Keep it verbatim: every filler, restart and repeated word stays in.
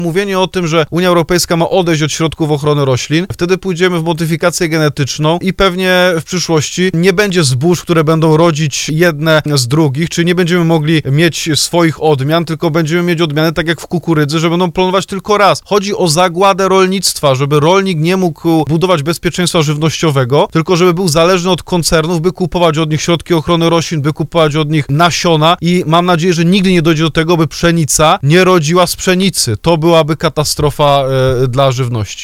Mówienie o tym, że Unia Europejska ma odejść od środków ochrony roślin, wtedy pójdziemy w modyfikację genetyczną i pewnie w przyszłości nie będzie zbóż, które będą rodzić jedne z drugich, czyli nie będziemy mogli mieć swoich odmian, tylko będziemy mieć odmiany tak jak w kukurydzy, że będą planować tylko raz. Chodzi o zagładę rolnictwa, żeby rolnik nie mógł budować bezpieczeństwa żywnościowego, tylko żeby był zależny od koncernów, by kupować od nich środki ochrony roślin, by kupować od nich nasiona i mam nadzieję, że nigdy nie dojdzie do tego, by pszenica nie rodziła z pszenicy. To byłaby katastrofa e, dla żywności.